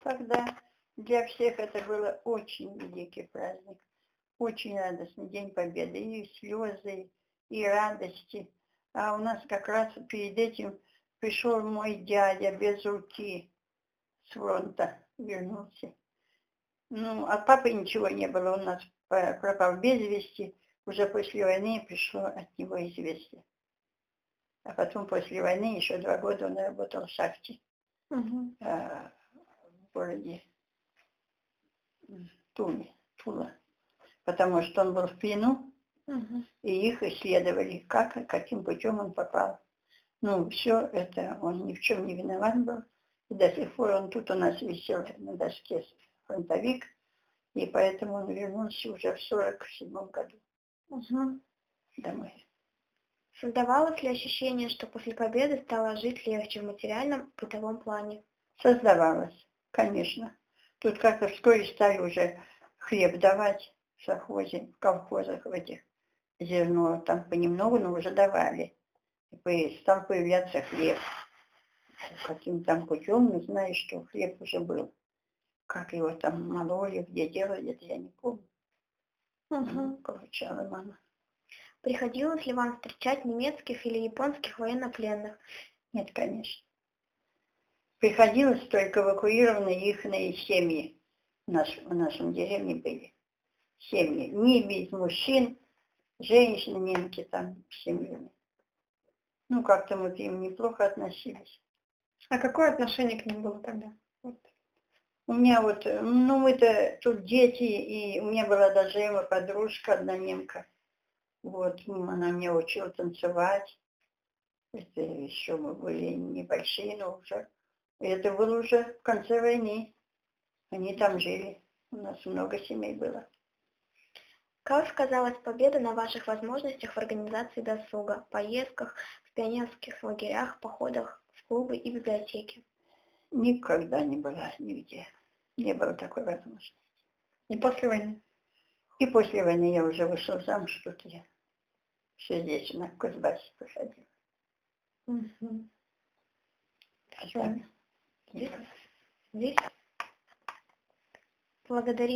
Тогда для всех это было очень великий праздник, очень радостный День Победы, и слезы, и радости. А у нас как раз перед этим пришел мой дядя без руки с фронта, вернулся. Ну, от папы ничего не было, он у нас пропал без вести. Уже после войны пришло от него известие. А потом после войны еще 2 года он работал в шахте в городе Тула. Потому что он был в плену, и их исследовали, каким путем он попал. Ну, все это, он ни в чем не виноват был. И до сих пор он тут у нас висел на доске фронтовик, и поэтому он вернулся уже в 47-м году домой. Создавалось ли ощущение, что после победы стало жить легче в материальном, бытовом плане? Создавалось, конечно. Тут как-то вскоре стали уже хлеб давать в совхозе, в колхозах в этих, зерно там понемногу, но уже давали. И стал появляться хлеб. Каким там путем, не знаю, что хлеб уже был. Как его там мололи, где делали, это я не помню. Получала мама. Приходилось ли вам встречать немецких или японских военнопленных? Нет, конечно. Приходилось только эвакуированные ихные семьи. В нашем деревне были семьи. Не без мужчин, женщины, немки там с семьями. Ну, как-то мы к ним неплохо относились. А какое отношение к ним было тогда? У меня вот, ну, мы-то тут дети, и у меня была даже моя подружка, одна немка. Вот, она меня учила танцевать. Это еще мы были небольшие, но уже. Это было уже в конце войны. Они там жили. У нас много семей было. Как сказалась победа на ваших возможностях в организации досуга, поездках, в пионерских лагерях, походах в клубы и библиотеки? Никогда не была нигде. Не было такой возможности. И после войны? И после войны я уже вышла замуж, тут я все здесь, на Кузбассе проходила. Здесь? Благодарю.